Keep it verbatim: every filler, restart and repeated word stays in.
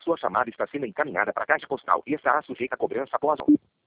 Sua chamada está sendo encaminhada para a caixa postal e estará sujeita a cobrança após.